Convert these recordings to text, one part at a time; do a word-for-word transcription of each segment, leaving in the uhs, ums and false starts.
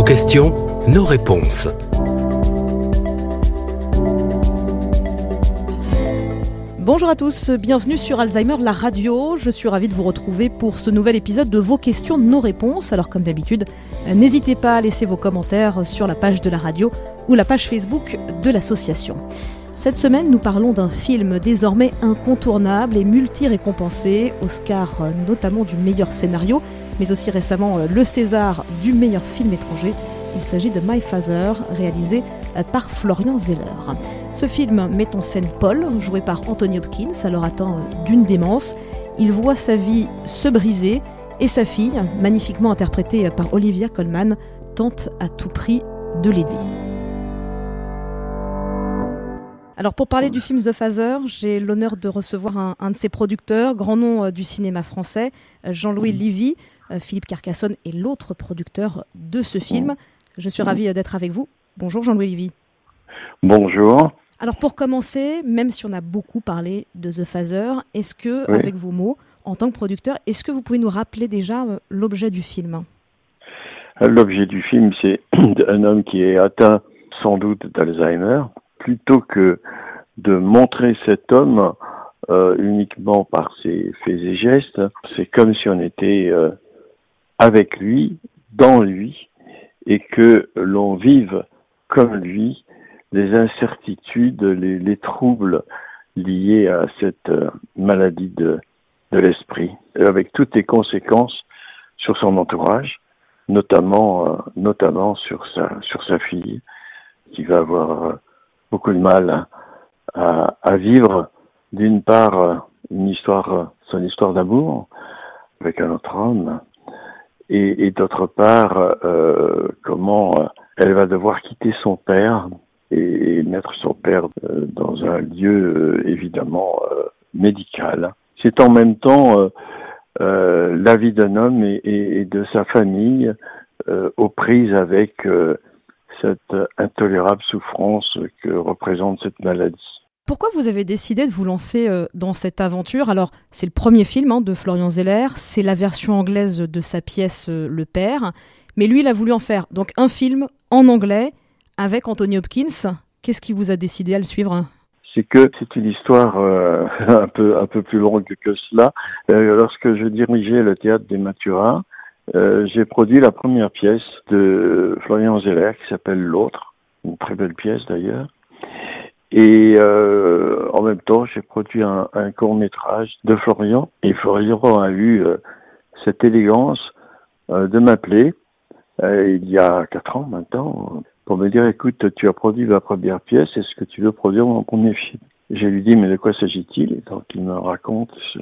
questions, nos réponses. Bonjour à tous, bienvenue sur Alzheimer, la radio. Je suis ravie de vous retrouver pour ce nouvel épisode de Vos questions, nos réponses. Alors comme d'habitude, n'hésitez pas à laisser vos commentaires sur la page de la radio ou la page Facebook de l'association. Cette semaine, nous parlons d'un film désormais incontournable et multi-récompensé, Oscar notamment du meilleur scénario, mais aussi récemment le César du meilleur film étranger. Il s'agit de My Father, réalisé par Florian Zeller. Ce film met en scène Paul, joué par Anthony Hopkins, alors atteint d'une démence. Il voit sa vie se briser et sa fille, magnifiquement interprétée par Olivia Colman, tente à tout prix de l'aider. Alors pour parler du film The Father, j'ai l'honneur de recevoir un, un de ses producteurs, grand nom du cinéma français, Jean-Louis Livy. Philippe Carcassonne est l'autre producteur de ce film. Je suis ravie d'être avec vous. Bonjour Jean-Louis Livy. Bonjour. Alors pour commencer, même si on a beaucoup parlé de The Father, est-ce que, oui. avec vos mots, en tant que producteur, est-ce que vous pouvez nous rappeler déjà euh, l'objet du film ? L'objet du film, c'est un homme qui est atteint sans doute d'Alzheimer. Plutôt que de montrer cet homme euh, uniquement par ses faits et gestes, c'est comme si on était euh, avec lui, dans lui, et que l'on vive comme lui les incertitudes, les, les troubles liés à cette euh, maladie de, de l'esprit, avec toutes les conséquences sur son entourage, notamment, euh, notamment sur sa, sur sa fille, qui va avoir euh, beaucoup de mal à, à vivre, d'une part, une histoire, son histoire d'amour avec un autre homme, et, et d'autre part, euh, comment elle va devoir quitter son père et, et mettre son père euh, dans un lieu euh, évidemment euh, médical. C'est en même temps euh, euh, la vie d'un homme et, et, et de sa famille euh, aux prises avec euh, cette intolérable souffrance que représente cette maladie. Pourquoi vous avez décidé de vous lancer euh, dans cette aventure ? Alors, c'est le premier film hein, de Florian Zeller, c'est la version anglaise de sa pièce euh, Le Père, mais lui, il a voulu en faire donc un film en anglais avec Anthony Hopkins. Qu'est-ce qui vous a décidé à le suivre ? C'est que c'est une histoire euh, un peu un peu plus longue que cela. Euh, lorsque je dirigeais le théâtre des Mathurins, Euh, j'ai produit la première pièce de Florian Zeller qui s'appelle L'Autre, une très belle pièce d'ailleurs. Et euh, en même temps, j'ai produit un, un court-métrage de Florian. Et Florian a eu euh, cette élégance euh, de m'appeler euh, il y a quatre ans maintenant pour me dire, écoute, tu as produit ma première pièce, est-ce que tu veux produire mon premier film ? Je lui dis, mais de quoi s'agit-il ? Et donc il me raconte ce,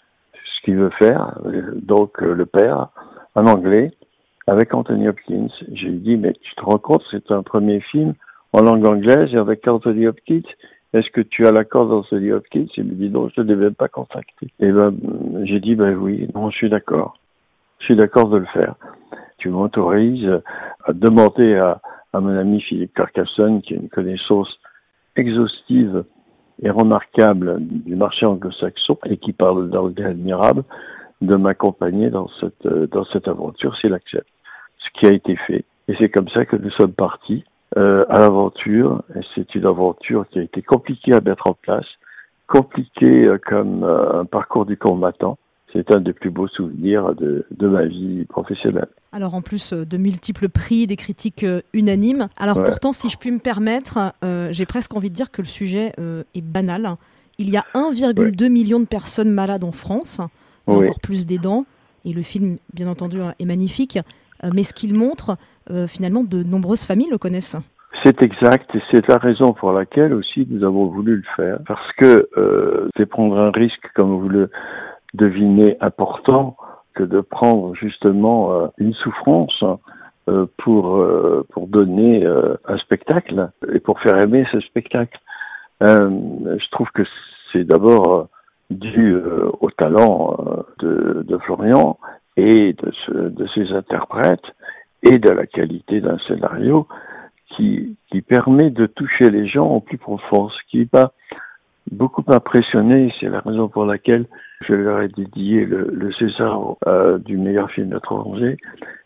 ce qu'il veut faire. Donc euh, Le Père, en anglais, avec Anthony Hopkins. J'ai dit, mais tu te rends compte, c'est un premier film en langue anglaise et avec Anthony Hopkins. Est-ce que tu as l'accord d'Anthony Hopkins ? Il me dit, non, je ne devais pas contacter. Et ben, j'ai dit, ben oui, non, je suis d'accord. Je suis d'accord de le faire. Tu m'autorises à demander à, à mon ami Philippe Carcassonne, qui a une connaissance exhaustive et remarquable du marché anglo-saxon et qui parle d'anglais admirable, de m'accompagner dans cette dans cette aventure s'il accepte. Ce qui a été fait. Et c'est comme ça que nous sommes partis euh, à l'aventure. Et c'est une aventure qui a été compliquée à mettre en place, compliquée euh, comme euh, un parcours du combattant. C'est un des plus beaux souvenirs de, de ma vie professionnelle. Alors en plus de multiples prix, des critiques euh, unanimes. Alors ouais. Pourtant, si je puis me permettre, euh, j'ai presque envie de dire que le sujet euh, est banal. Il y a un virgule deux ouais. million de personnes malades en France. Oui. Encore plus d'aidants, et le film, bien entendu, est magnifique, mais ce qu'il montre, euh, finalement, de nombreuses familles le connaissent. C'est exact, et c'est la raison pour laquelle aussi nous avons voulu le faire, parce que euh, c'est prendre un risque, comme vous le devinez, important, que de prendre justement euh, une souffrance euh, pour euh, pour donner euh, un spectacle, et pour faire aimer ce spectacle. Euh, je trouve que c'est d'abord euh, dû euh, au talent euh, de, de Florian et de, ce, de ses interprètes et de la qualité d'un scénario qui, qui permet de toucher les gens au plus profond. Ce qui m'a beaucoup impressionné, c'est la raison pour laquelle je leur ai dédié le, le César euh, du meilleur film étranger,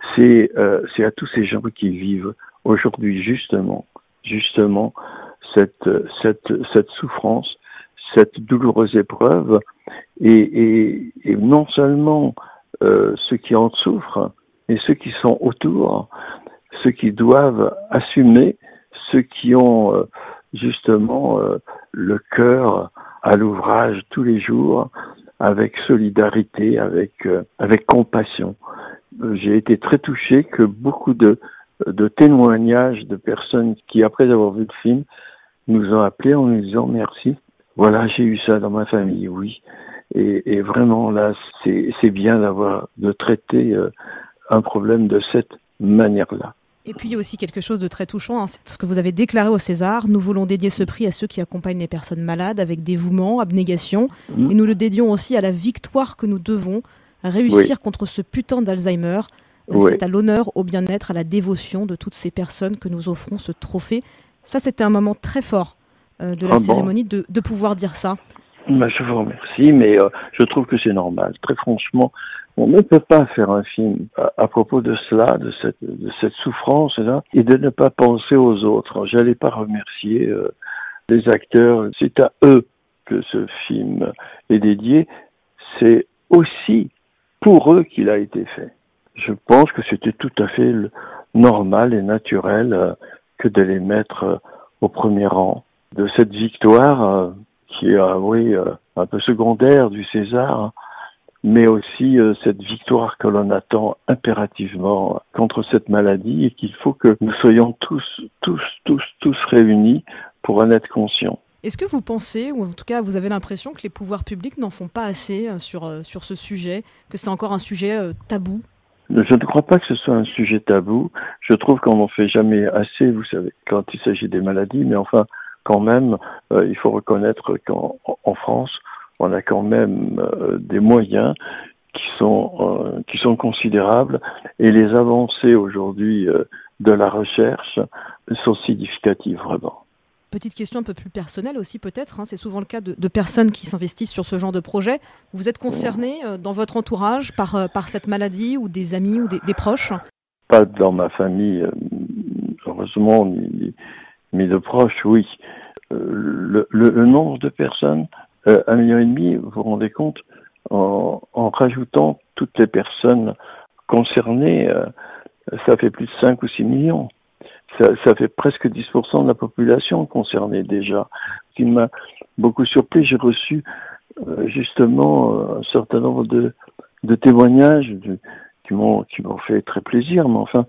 c'est, euh, c'est à tous ces gens qui vivent aujourd'hui justement, justement cette, cette, cette souffrance, cette douloureuse épreuve, et, et, et non seulement euh, ceux qui en souffrent, mais ceux qui sont autour, ceux qui doivent assumer, ceux qui ont euh, justement euh, le cœur à l'ouvrage tous les jours, avec solidarité, avec euh, avec compassion. J'ai été très touché que beaucoup de de témoignages de personnes qui, après avoir vu le film, nous ont appelés en nous disant merci. Voilà, j'ai eu ça dans ma famille, oui. Et, et vraiment là, c'est c'est bien d'avoir de traiter euh, un problème de cette manière-là. Et puis il y a aussi quelque chose de très touchant, hein, c'est ce que vous avez déclaré au César. Nous voulons dédier ce prix à ceux qui accompagnent les personnes malades avec dévouement, abnégation. Mmh. Et nous le dédions aussi à la victoire que nous devons réussir oui. contre ce putain d'Alzheimer. Oui. C'est à l'honneur, au bien-être, à la dévotion de toutes ces personnes que nous offrons ce trophée. Ça, c'était un moment très fort euh, de la ah cérémonie bon. de, de pouvoir dire ça. Bah, je vous remercie, mais euh, je trouve que c'est normal. Très franchement, on ne peut pas faire un film à, à propos de cela, de cette, de cette souffrance-là, et de ne pas penser aux autres. Je n'allais pas remercier euh, les acteurs. C'est à eux que ce film est dédié. C'est aussi pour eux qu'il a été fait. Je pense que c'était tout à fait normal et naturel euh, que de les mettre euh, au premier rang. De cette victoire, euh, qui est, euh, oui, euh, un peu secondaire du César, hein, mais aussi euh, cette victoire que l'on attend impérativement contre cette maladie et qu'il faut que nous soyons tous, tous, tous, tous réunis pour en être conscients. Est-ce que vous pensez, ou en tout cas vous avez l'impression que les pouvoirs publics n'en font pas assez euh, sur, euh, sur ce sujet, que c'est encore un sujet euh, tabou ? Je ne crois pas que ce soit un sujet tabou. Je trouve qu'on n'en fait jamais assez, vous savez, quand il s'agit des maladies, mais enfin, quand même, euh, il faut reconnaître qu'en en France, on a quand même euh, des moyens qui sont euh, qui sont considérables et les avancées aujourd'hui euh, de la recherche sont significatives vraiment. Petite question un peu plus personnelle aussi peut-être, hein, c'est souvent le cas de, de personnes qui s'investissent sur ce genre de projet. Vous êtes concerné euh, dans votre entourage par, euh, par cette maladie ou des amis ou des, des proches ? Pas dans ma famille, euh, heureusement, ni, ni de proches, oui. Euh, le, le, le nombre de personnes, euh, un million et demi, vous vous rendez compte, en, en rajoutant toutes les personnes concernées, euh, ça fait plus de cinq ou six millions. Ça, ça fait presque dix pour cent de la population concernée déjà. Ce qui m'a beaucoup surpris, j'ai reçu euh, justement un certain nombre de, de témoignages de, qui m'ont qui m'ont fait très plaisir, mais enfin,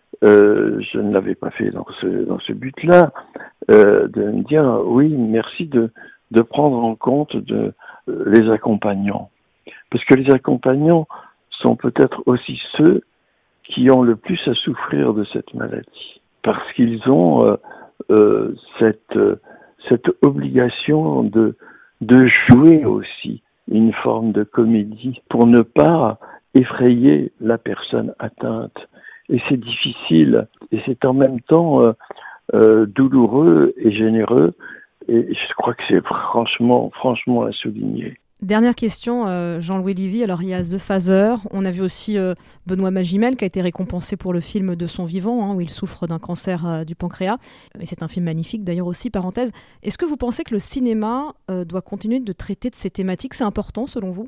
euh, je ne l'avais pas fait dans ce dans ce but-là, euh, de me dire oui, merci de de prendre en compte de euh, les accompagnants, parce que les accompagnants sont peut-être aussi ceux qui ont le plus à souffrir de cette maladie. Parce qu'ils ont euh, euh, cette euh, cette obligation de de jouer aussi une forme de comédie pour ne pas effrayer la personne atteinte. Et c'est difficile et c'est en même temps euh, euh, douloureux et généreux. Et je crois que c'est franchement franchement à souligner. Dernière question, euh, Jean-Louis Livy. Alors, il y a The Father. On a vu aussi euh, Benoît Magimel qui a été récompensé pour le film de son vivant, hein, où il souffre d'un cancer euh, du pancréas. Et c'est un film magnifique, d'ailleurs aussi, parenthèse. Est-ce que vous pensez que le cinéma euh, doit continuer de traiter de ces thématiques ? C'est important, selon vous ?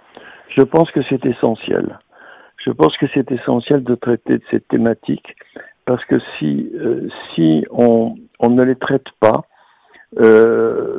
Je pense que c'est essentiel. Je pense que c'est essentiel de traiter de ces thématiques parce que si, euh, si on, on ne les traite pas, Euh,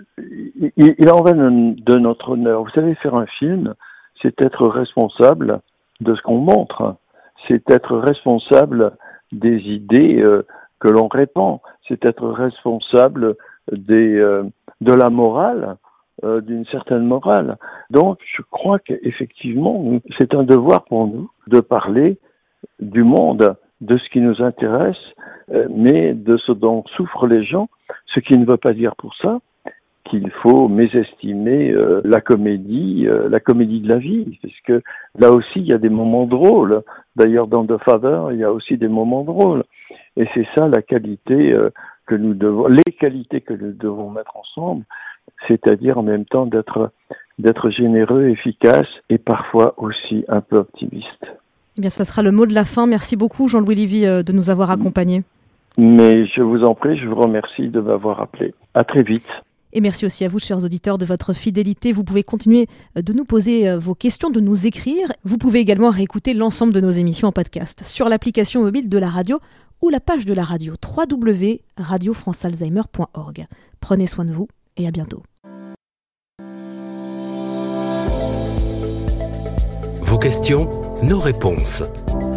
il, il en va de notre honneur. Vous savez, faire un film, c'est être responsable de ce qu'on montre. C'est être responsable des idées euh, que l'on répand. C'est être responsable des, euh, de la morale, euh, d'une certaine morale. Donc, je crois qu'effectivement, c'est un devoir pour nous de parler du monde, de ce qui nous intéresse, euh, mais de ce dont souffrent les gens, ce qui ne veut pas dire pour ça qu'il faut mésestimer euh, la comédie, euh, la comédie de la vie, parce que là aussi il y a des moments drôles. D'ailleurs dans The Father, il y a aussi des moments drôles, et c'est ça la qualité euh, que nous devons, les qualités que nous devons mettre ensemble, c'est-à-dire en même temps d'être d'être généreux, efficace et parfois aussi un peu optimiste. Eh bien, ça sera le mot de la fin. Merci beaucoup, Jean-Louis Livy, de nous avoir accompagnés. Mais je vous en prie, je vous remercie de m'avoir appelé. À très vite. Et merci aussi à vous, chers auditeurs, de votre fidélité. Vous pouvez continuer de nous poser vos questions, de nous écrire. Vous pouvez également réécouter l'ensemble de nos émissions en podcast sur l'application mobile de la radio ou la page de la radio w w w point radio france alzheimer point org. Prenez soin de vous et à bientôt. Vos questions, nos réponses.